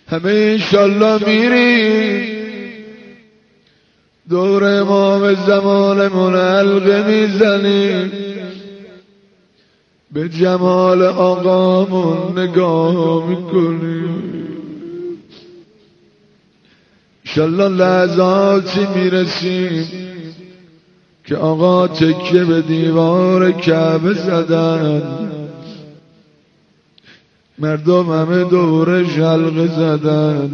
همه انشالله میریم دور امام زمانمون حلقه میزنیم، به جمال آقامون نگاه میکنیم. انشالله لحظاتی میرسیم که آقا تکیه به دیوار کعبه زدن، مردم همه دورش حلقه زدن.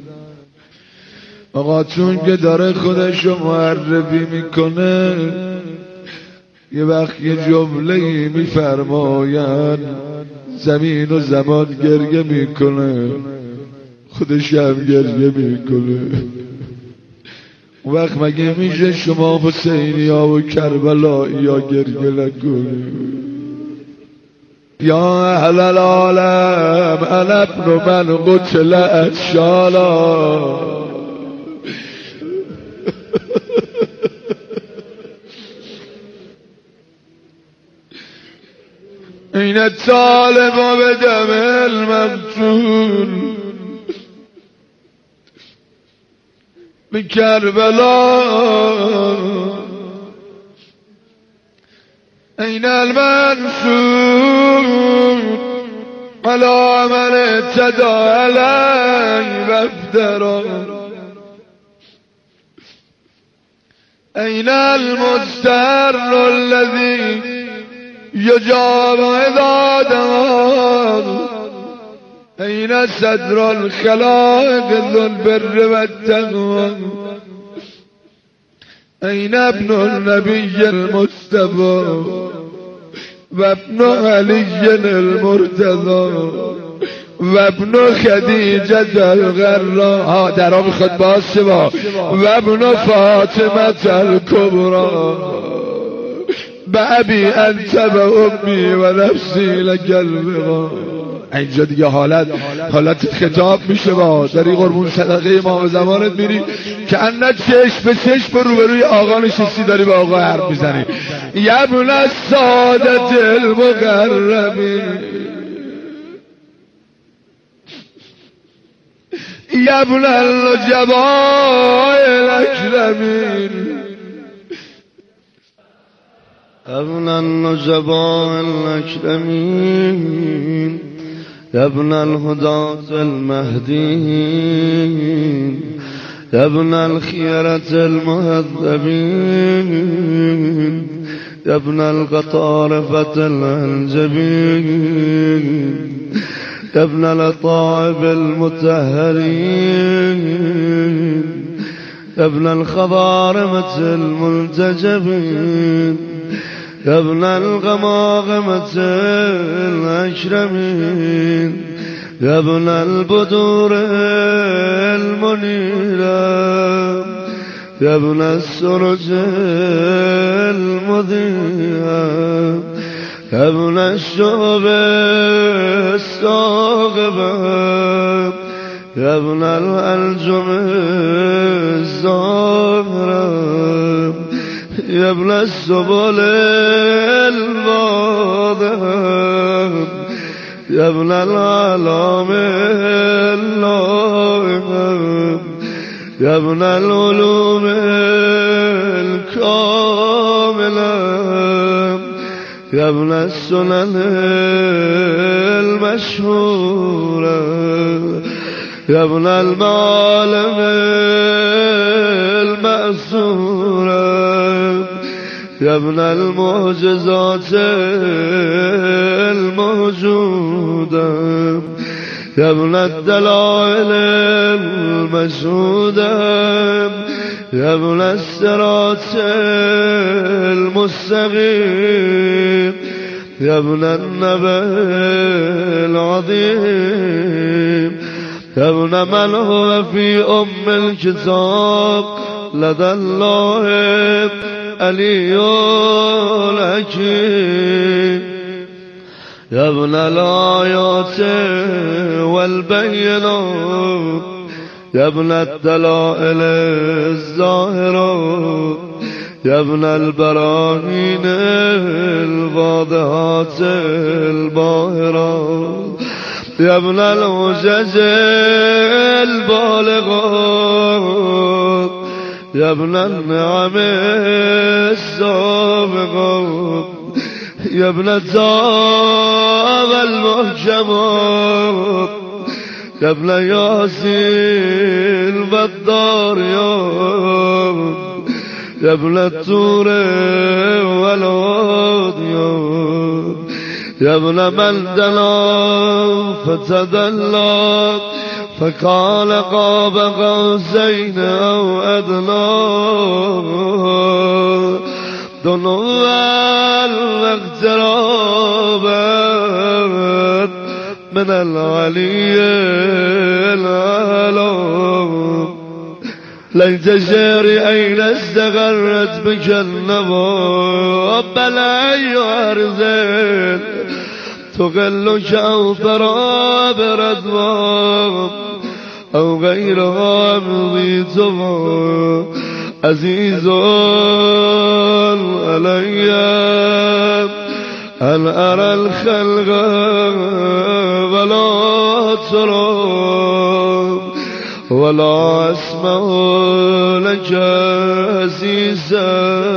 آقا چون که داره خودشو معرفی میکنه، یه وقت یه جمله میفرماید زمین و زمان گریه میکنه، خودش هم گریه میکنه. اون وقت مگه میشه شما حسینی ها و کربلایی ها گریه نکنید؟ یا اهل العالم انا ابن من قتل اشالا. این الطالب بدم المقتول بكربلا، أين المنصور على من اعتدى علي وابترى، أين المستر الذي يجاب إذا دار، أين صدر الخلائق ذو البر والتقوى، أين ابن النبي المصطفى وابن علي المرتضى وابن خديجة الغراء، درا میخواد باز شما، وابن فاطمة الكبرى بأبي أنت وأمي ونفسي لك البغا. اینجا دیگه حالت خطاب میشه با داری قربون صدقه امام زمانت میری که انا چشم به چشم روبروی آقا نشستی داری به آقا حرف میزنی. یبن السادت المقربین، یبن النجباء الاکرمین، ابن النجباء الاکرمین، ابن الهداة المهديين، ابن الخيرة المهذبين، ابن القطارفة الأنجبين، ابن الأطائب المطهرين، ابن الخضارمة المنتجبين، ابن الغماغمة الأكرمين، ابن البدور المنيرة، ابن السرج المضيئة، ابن الشعب الساغبة، ابن الألجم الزهرة، يا ابن السبل الواضحة، يا ابن العلام اللائمة، يا ابن العلوم الكاملة، يا ابن السنن المشهورة، يا ابن المعالم المأثورة، يا ابن المعجزات الموجودة، يا ابن الدلائل المشهودة، يا ابن الصراط المستقيم، يا ابن النبأ العظيم، يا ابن من هو في أم الكتاب لدى الله علي الحكيم، يا ابن الآيات والبينات، يا ابن الدلائل الظاهرات، يا ابن البراهين الواضحات الباهرات، يا ابن الحجج البالغات يا ابن النعم السابقات يا ابن التاب المحكمات يا ابن ياسين والدار يا ابن الطور والعود يا ابن من دنا فتدلى فقال قاب قوسين أو أدنى دنوا واقترابا من العلي العلى ليت شعري أين استغرت بك النبى بلا أيها رزين تقل شوفرا بردوان أو غيرها مضي تبع عزيز علي أن أرى الخلق ولا ترى ولا أسمع لك عزيزا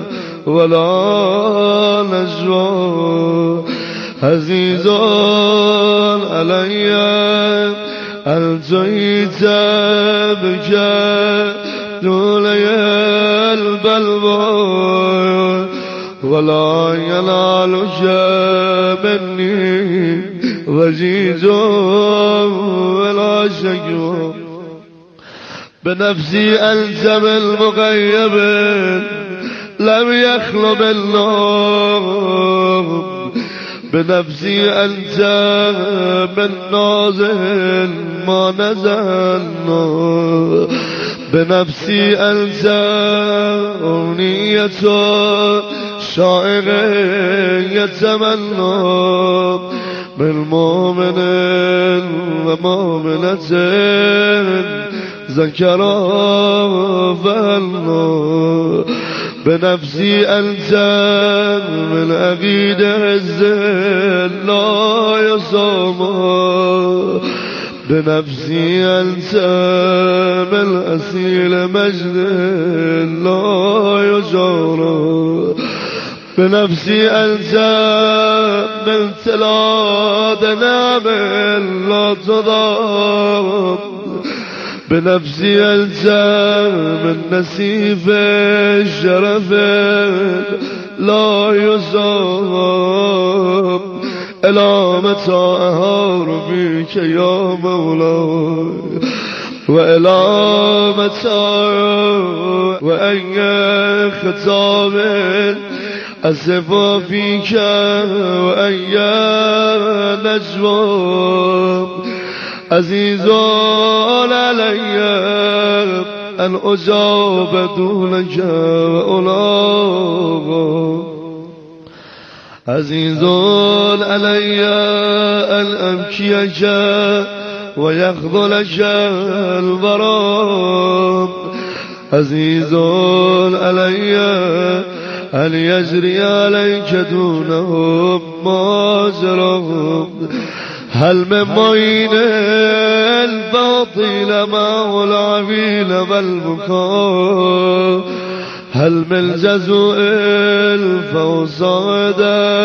ولا نجوى عزيز علي أن جئت بك دولي البلوى ولا ينالك مني وجيز ولا شكوى بنفسي أنت بالمغيب لم يخلو بالنوم بنفسي أنت من نازل ما نزل بنفسي أنت أمنية شائق يتمنى من مؤمن ومؤمنة ذكرا فألنا بنفسي أنت من أبيد عز لا يصام بنفسي أنت من أسيل مجد لا يجار بنفسي أنت من تلاد نعم لا تضام بنفسي أنت من نسيف الشرف لا يصاب إلى متى أهار بك يا مولاي وإلى متى وأي خطاب أسف فيك وأي نجوى عزيز علي أن أجاب دونك وألاغ عزيز علي أن أبكيك ويخذلك البراء عزيز علي أن يجري عليك دونهم ماجرهم هل من معين الباطل معه العبيل والبكاء هل من جزء الفوصاد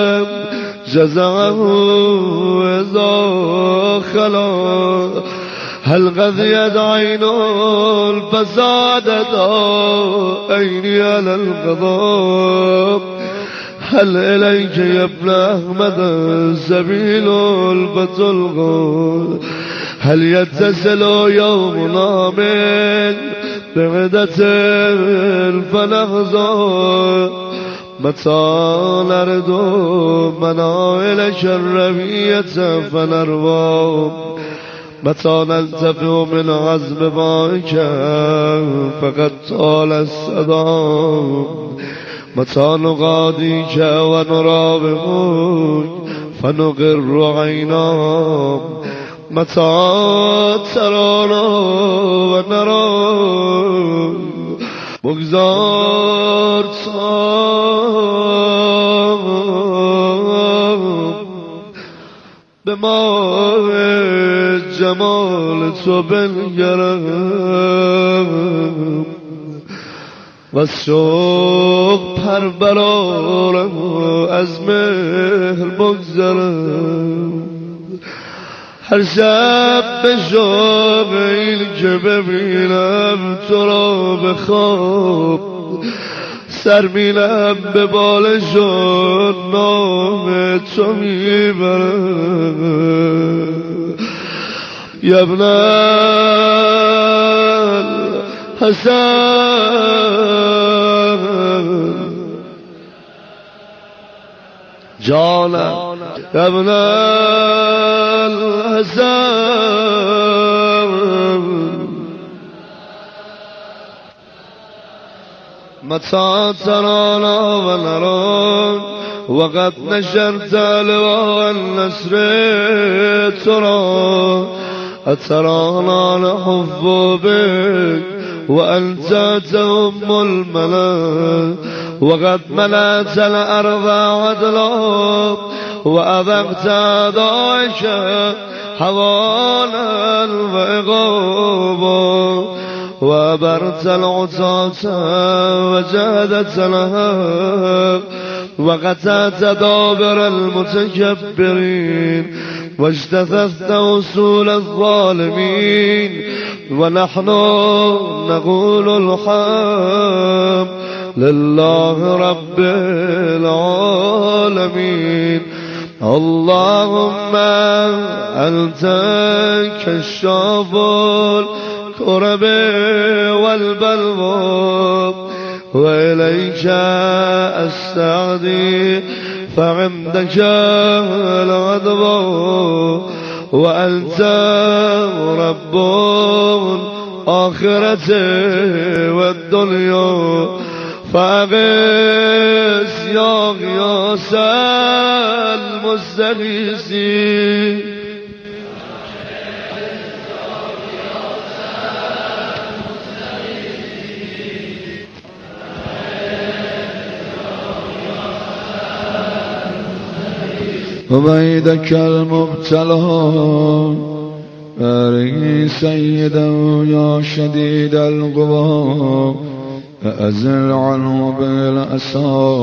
جزعه إذا خلا هل غذيت عين الفساد عيني على الغضب هل إليك يا ابن أحمد سبيل البتلغ هل يتصل يومنا من بغدة فنغزى متى نرد منائل شربية فنروى متى نلتفع من عزم باك فقد طال الصدام متى نغاديك ونرابطك فنقر عينا متى ترانا ونرى بگذار به ما جمال تو بنگرم و شوق پر برارم و از مهر بگذرم هر شب به شوق این که ببینم تو را به خواب سر میلم به بالش و نام تو میبرم یا ابن الحسن جانم یا ابن الحسن متى ترانا ونراك وقد نشرت لواء النصر ترى أترانا نحب بك وأنت تهم الملا وقد ملأت الأرض عدلا وأذقت أعدائك حوانا وإغابا وأبرت العصاة وجادت الهاب وقطعت دابر المتكبرين واجتثثت وصول الظالمين ونحن نقول الحمد لله رب العالمين اللهم أنت كشاف الكرب والبلوى وإليك أستعدي فعندك العدوى وأنت رب الآخرة والدنيا فأغث يا غياث المستغيثين عبيدك المبتلى بارئ سيدا يا شديد القوى فأزل عنه بالأسى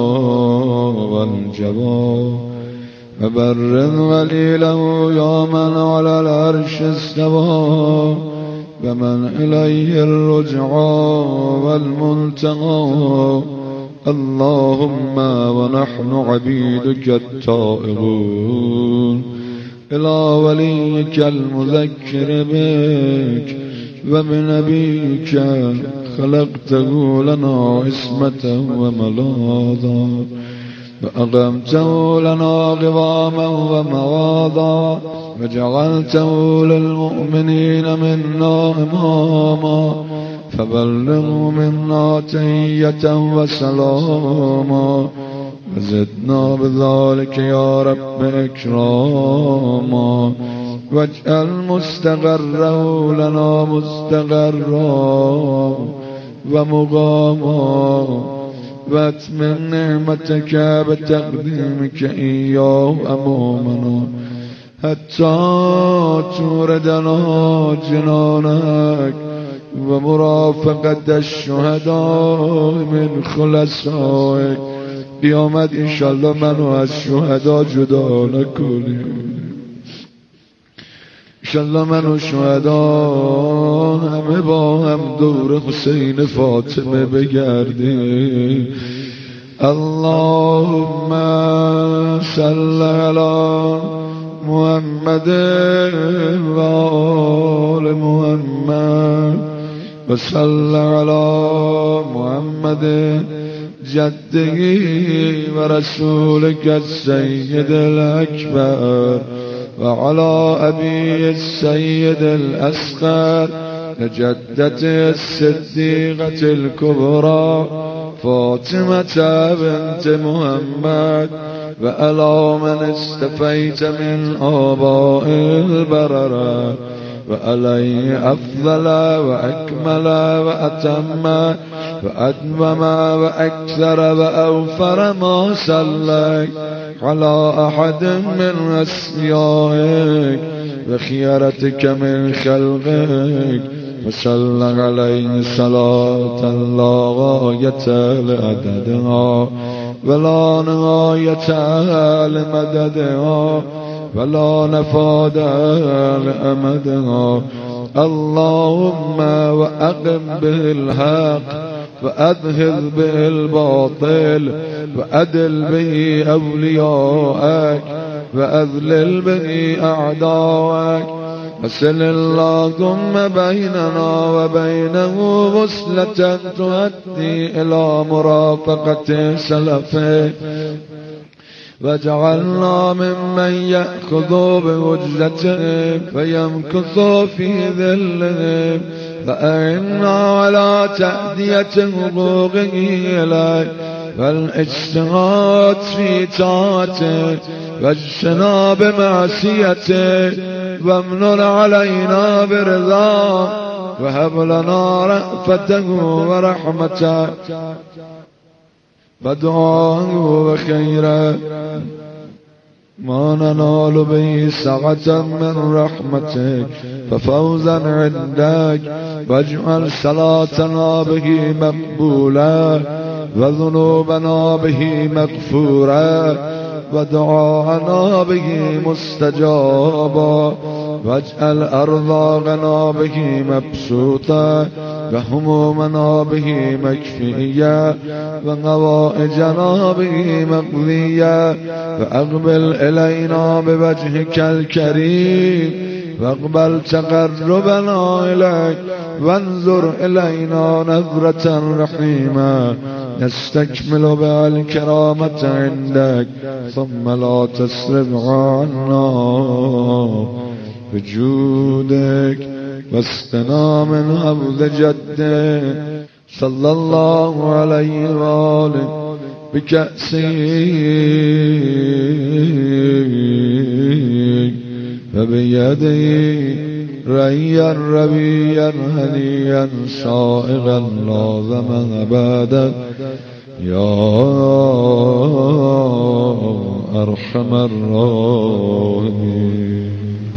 والجبى فبرد وليله يا من على العرش استوى فمن إليه الرجعى والمنتهى اللهم ونحن عبيدك التائبون إلى وليك المذكر بك وبنبيك خلقته لنا عصمة وملاذا فأقمته لنا قواما ومواضا وجعلته للمؤمنين منا إماما فبلغوا منا تحية وسلاما وزدنا بذلك يا رب إكراما واجعل مستقره لنا مستقرا ومقاما واتمم نعمتك بتقديمك إياه أمامنا حتى توردنا جنانك ومرافقة الشهداء من خلصائك قیامت انشالله منو از شهدا جدا نکنی انشالله منو شهدا همه با هم دور حسین فاطمه بگردی اللهم صل علی محمد و آل محمد و صل علی محمد جده و رسولك السيد الأكبر وعلى أبي السيد الأصغر لجدته الصديقة الكبرى فاطمة بنت محمد وعلى من استفيت من آباء البررة وعليه أفضل وأكمل وأتم وأدوم وأكثر وأوفر ما صليت على أحد من أسمائك وخيرتك من خلقك وصل عليه صلاة لا غاية لعددها ولا نهاية لمددها ولا نفاد لأمدها. اللهم وأقم به الحق وأذهب به الباطل وأدل به أولياءك وأذلل به أعداءك. وصل اللهم بيننا وبينه وصلة تؤدي إلى مرافقة سلفه واجعلنا ممن يأخذ بوجزته ويمكث في ذله فأعنا على تأدية حقوقه إليك والاجتهاد في طاعته واجتناب معصيته وامنن علينا برضاه وهب لنا رأفته ورحمته ودعاه وخيرا ما ننال به سعة من رحمتك ففوزا عندك واجعل صلاتنا به مقبولا وذنوبنا به مغفورا ودعاءنا به مستجابا واجعل أرزاقنا به مبسوطا وهمومنا به مكفيا وغوائجنا به مقضيا وأقبل إلينا بوجهك الكريم واقبل تقربنا إليك وانظر إلينا نظرة رحيمة نستكمل بها الكرامة عندك ثم لا تصرف عنا بجودك واسقنا من حوض جدك صلى الله عليه وآله بكأسه فبيده ريا ربيا هنيا صائغا لازما أبدا يا أرحم الراحمين.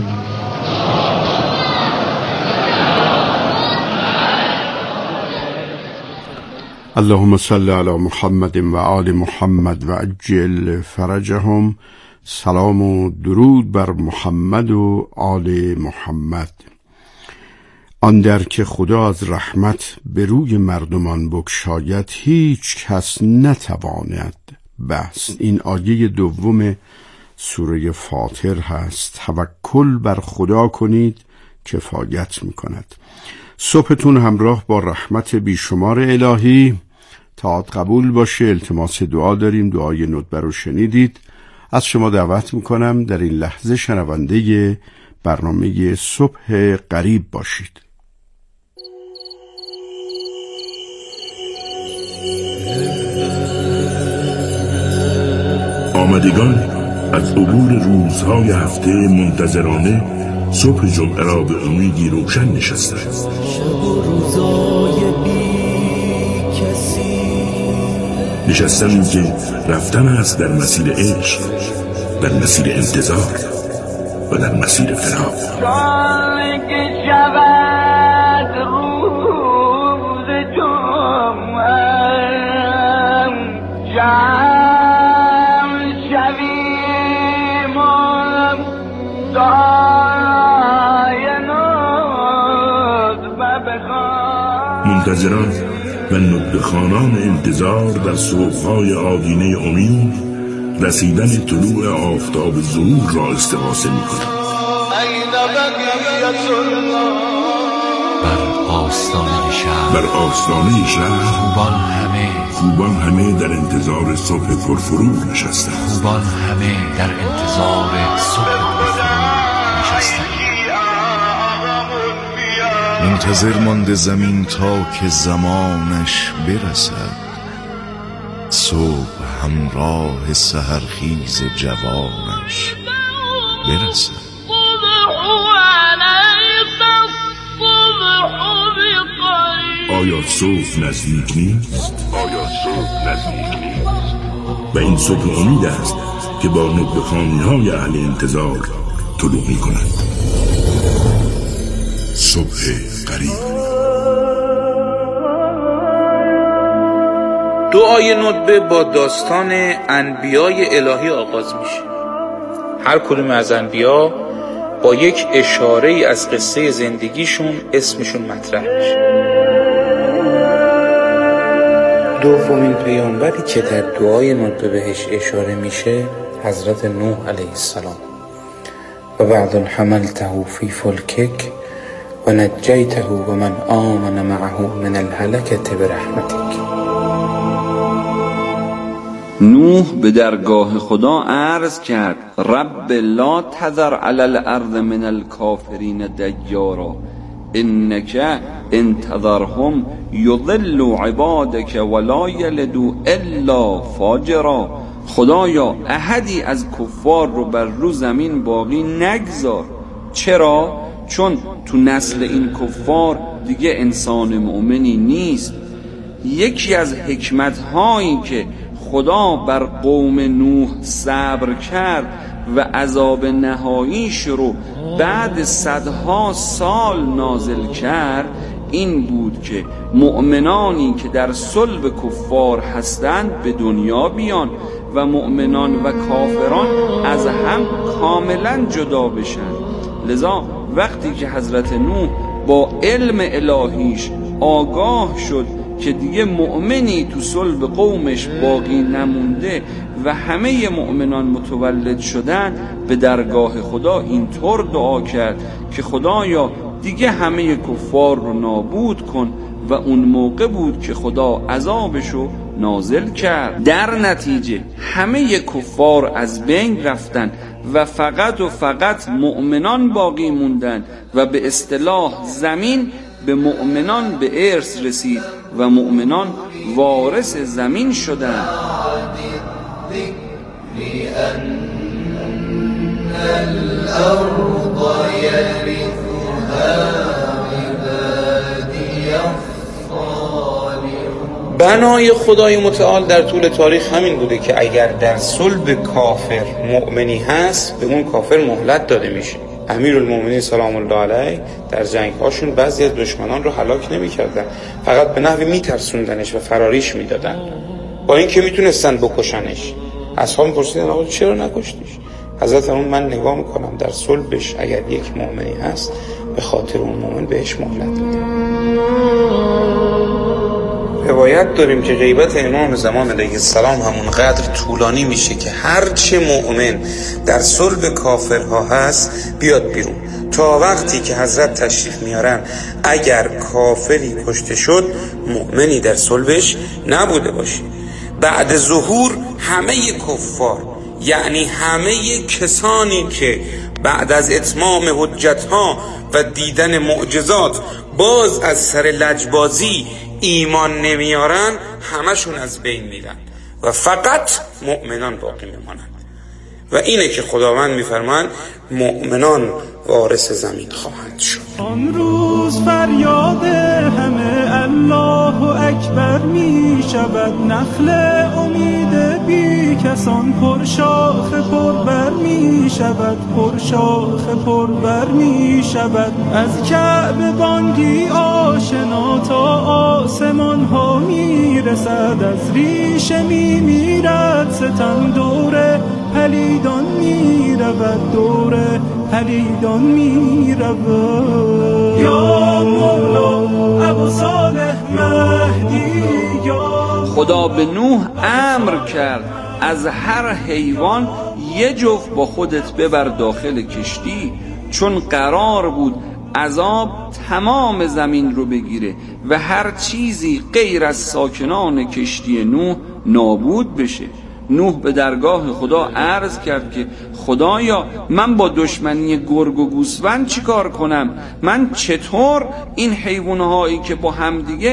اللهم صل على محمد و آل محمد و عجل فرجهم. سلام و درود بر محمد و آل محمد. آن در که خدا از رحمت به روی مردمان بگشاید هیچ کس نتواند بس. این آیه دوم سوره فاطر هست. توکل بر خدا کنید کفایت میکند. صبحتون همراه با رحمت بیشمار الهی. طاعت قبول باشه. التماس دعا داریم. دعای ندبه رو شنیدید. از شما دعوت میکنم در این لحظه شنونده برنامه صبح قریب باشید. آمدگان از عبور روزهای هفته منتظرانه صبح جمعه را به امیدی روشن نشستند. شب و روزای بی کسی نشستند که رفتن است در مسیر عشق، در مسیر انتظار و در مسیر فراق. سال که شود روز جمعه جمع شویم و دعای ندبه بخوان. منتظران و ندبه‌خوانان انتظار در صبح‌های آدینه امید رسیدن طلوع آفتاب ظهور را استغاثه می‌کنند. بر آستانه شهر خوبان همه در انتظار صبح پرفروغ نشستند. منتظر مانده زمین تا که زمانش برسد. صبح همراه سحرخیز جوانش برسد. آیا صبح نزدیک نیست؟ و این صبح امید است که با ندبه‌خوانی‌های اهل انتظار طلوع می‌کند. صبح قریب. دعای ندبه با داستان انبیای الهی آغاز میشه. هر کدوم از انبیا با یک اشاره ای از قصه زندگیشون اسمشون مطرح میشه. دومین پیامبری که در دعای ندبه بهش اشاره میشه حضرت نوح علیه السلام. و بعد حملته فی فلکک و نجیته و من آمن معه من الهلکة برحمتک. نوح به درگاه خدا عرض کرد رب لا تذر علی الارض من الکافرین دیارا انک ان تذرهم یضلوا عبادک ولا یلدوا الا فاجرا. خدایا احدی از کفار رو بر رو زمین باقی نگذار. چرا؟ چون تو نسل این کفار دیگه انسان مؤمنی نیست. یکی از حکمت‌هایی که خدا بر قوم نوح صبر کرد و عذاب نهاییش رو بعد صدها سال نازل کرد این بود که مؤمنانی که در صلب کفار هستند به دنیا بیان و مؤمنان و کافران از هم کاملا جدا بشن. لذا وقتی که حضرت نوح با علم الهیش آگاه شد که دیگه مؤمنی تو صلب قومش باقی نمونده و همه مؤمنان متولد شدن، به درگاه خدا اینطور دعا کرد که خدایا دیگه همه کفار رو نابود کن و اون موقع بود که خدا عذابشو نازل کرد. در نتیجه همه کفار از بین رفتن و فقط مؤمنان باقی موندن و به اصطلاح زمین به مؤمنان به ارث رسید و مؤمنان وارث زمین شدند. بنای خدای متعال در طول تاریخ همین بوده که اگر در صلب کافر مؤمنی هست به اون کافر مهلت داده میشه. امیرالمومنین سلام الله علیه در جنگ هاشون بعضی از دشمنان رو هلاک نمی‌کردن، فقط به نحوی میترسوندنش و فراریش میدادن، با اینکه میتونستن بکشنش. اصحاب میپرسیدن آقا چرا نکشتیش؟ حضرت اون من نگاه میکنم در صلبش اگر یک مؤمنی هست به خاطر اون مؤمن بهش مهلت میدم. روایت داریم که غیبت امام زمان علیه السلام همونقدر طولانی میشه که هرچه مؤمن در صلب کافرها هست بیاد بیرون، تا وقتی که حضرت تشریف میارن اگر کافری کشته شد مؤمنی در صلبش نبوده باشه. بعد ظهور همه کفار، یعنی همه کسانی که بعد از اتمام حجتها و دیدن معجزات باز از سر لجبازی ایمان نمیارن، همشون از بین میرن و فقط مؤمنان باقی میمانند. و اینه که خداوند میفرماند مؤمنان وارث زمین خواهند شد. آن روز فریاد همه الله اکبر می شود، نخل امید بی کسان پر شاخ پر بر می شود، پر شاخ پر بر می شود. از کعبه بانگی آشنا تا آسمان ها می رسد، از ریشه می میرد ستم دوره پلیدان می رود، دوره پلیدان می رود. یا مولا ابو صالح مهدی یا. خدا به نوح امر کرد از هر حیوان یه جفت با خودت ببر داخل کشتی، چون قرار بود عذاب تمام زمین رو بگیره و هر چیزی غیر از ساکنان کشتی نوح نابود بشه. نوح به درگاه خدا عرض کرد که خدایا من با دشمنی گرگ و گوسفند چیکار کنم؟ من چطور این حیوانهایی که با همدیگه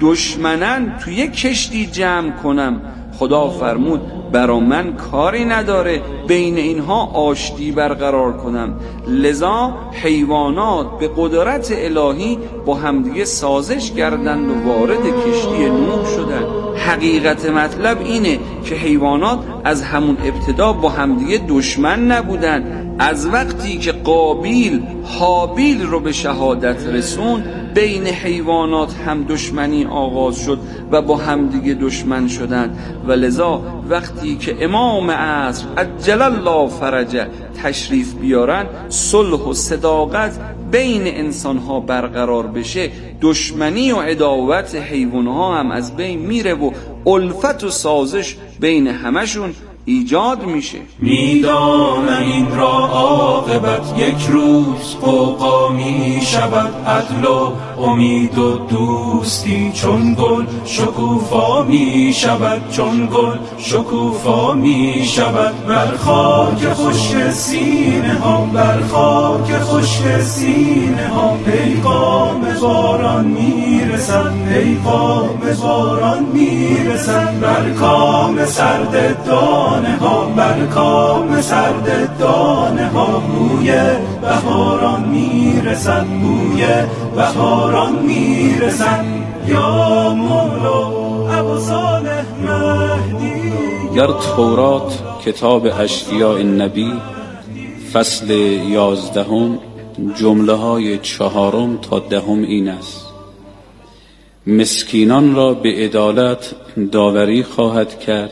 دشمنن توی یک کشتی جمع کنم؟ خدا فرمود برا من کاری نداره بین اینها آشتی برقرار کنم. لذا حیوانات به قدرت الهی با همدیگه سازش کردند و وارد کشتی نوح شدند. حقیقت مطلب اینه که حیوانات از همون ابتدا با همدیگه دشمن نبودن، از وقتی که قابیل هابیل رو به شهادت رسوند، بین حیوانات هم دشمنی آغاز شد و با همدیگه دشمن شدند و لذا وقتی که امام عصر عجل الله فرجه تشریف بیارن، صلح و صداقت بین انسانها برقرار بشه، دشمنی و عداوت حیوانها هم از بین میره و الفت و سازش بین همشون ایجاد میشه. میدانم این را عاقبت یک روز قوقا می شود، عدل و امید و دوستی چون گل شکوفا می شود، چون گل شکوفا می شود. بر خاک خشک سینه ها، بر خاک خشک سینه ها پیغام باران میرسد، پیغام باران میرسد. بر کام سرد دانه ها، بر کام سرد دانه ها بوی بهاران میرسد، بوی بهاران میرسد. یا مولا ابو صالح مهدی. در تورات کتاب اشعیاء النبی فصل 11 جمله های 4 تا 10 این است: مسکینان را به عدالت داوری خواهد کرد.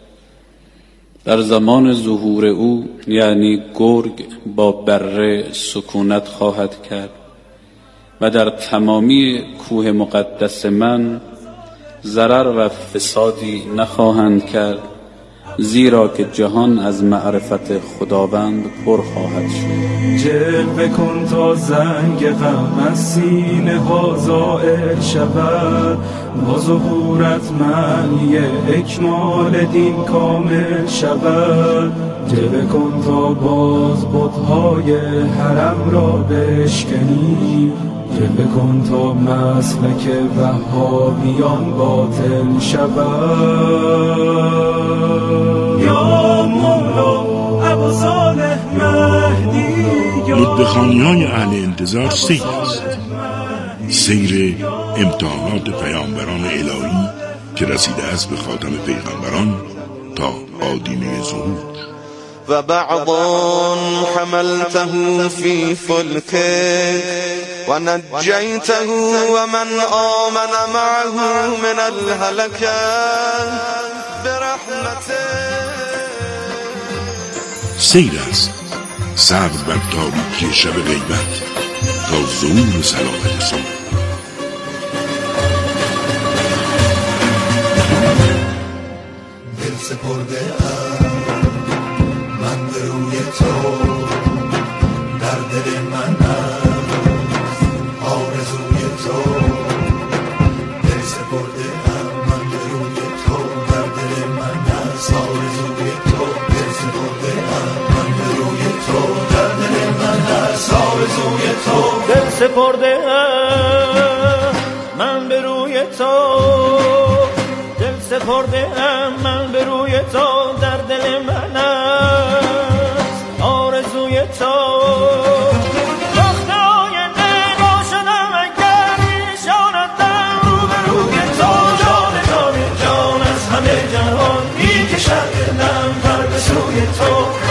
در زمان ظهور او یعنی گرگ با بره سکونت خواهد کرد و در تمامی کوه مقدس من ضرر و فسادی نخواهند کرد، زیرا که جهان از معرفت خداوند پر خواهد شد. جلوه کن تا زنگ غم از سینه ها زائل شود، با ظهورت معنی اکمال دین کامل شود. جلوه کن تا باز بت‌های حرم را بشکنی، جلوه کن تا مسلک وهابیان باطل شود. یا مولا ابو صالح مهدی. ندبخانی‌های اهل انتظار سیر است، سیر امتحانات پیامبران الهی که رسیده است به خاتم پیغمبران تا آدینه ظهور. و بعض حملته فی فلک و نجیته و من آمن معه من الهلکه برحمته. سیر است، صبر بر تاریکی شب غیبت تا ظهور صلاح رسول. دل سپرده من به روی تو، در دل من است آرزوی تو. دل سپرده من به روی تو، در دل من است آرزوی تو. دل سپرده من به روی تو، در دل من است آرزوی تو. دل سپرده من به روی تو، دل سپرده من به روی تو، در دل من است آرزوی تو. وقت آینده با شدم اگر میشاندم رو به روی تو. جان جان جان از همه جهان میکشد دلم پر به سوی تو.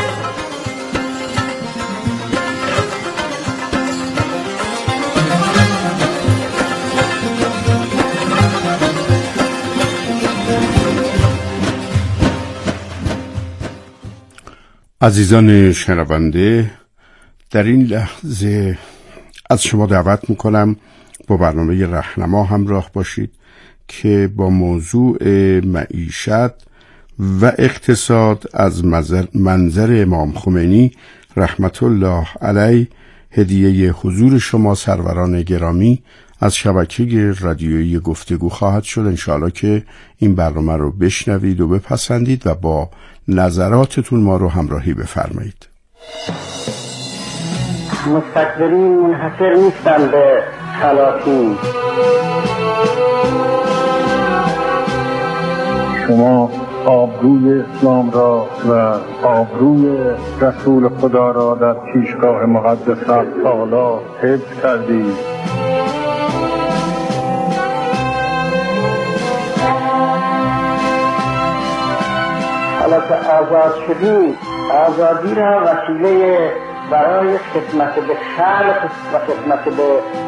عزیزان شنونده، در این لحظه از شما دعوت میکنم با برنامه رهنما همراه باشید که با موضوع معیشت و اقتصاد از منظر امام خمینی رحمت الله علیه هدیه حضور شما سروران گرامی از شبکه رادیویی گفتگو خواهد شد. انشاءالله که این برنامه رو بشنوید و بپسندید و با نظراتتون ما رو همراهی بفرمایید. مستکبرین منحصر نیستن به سلاطین. شما آبروی اسلام را و آبروی رسول خدا را در پیشگاه مقدس تعالی حفظ کردید. حالا که آزاد شدیم، آزادی را وسیله برای خدمت به خلق و خدمت به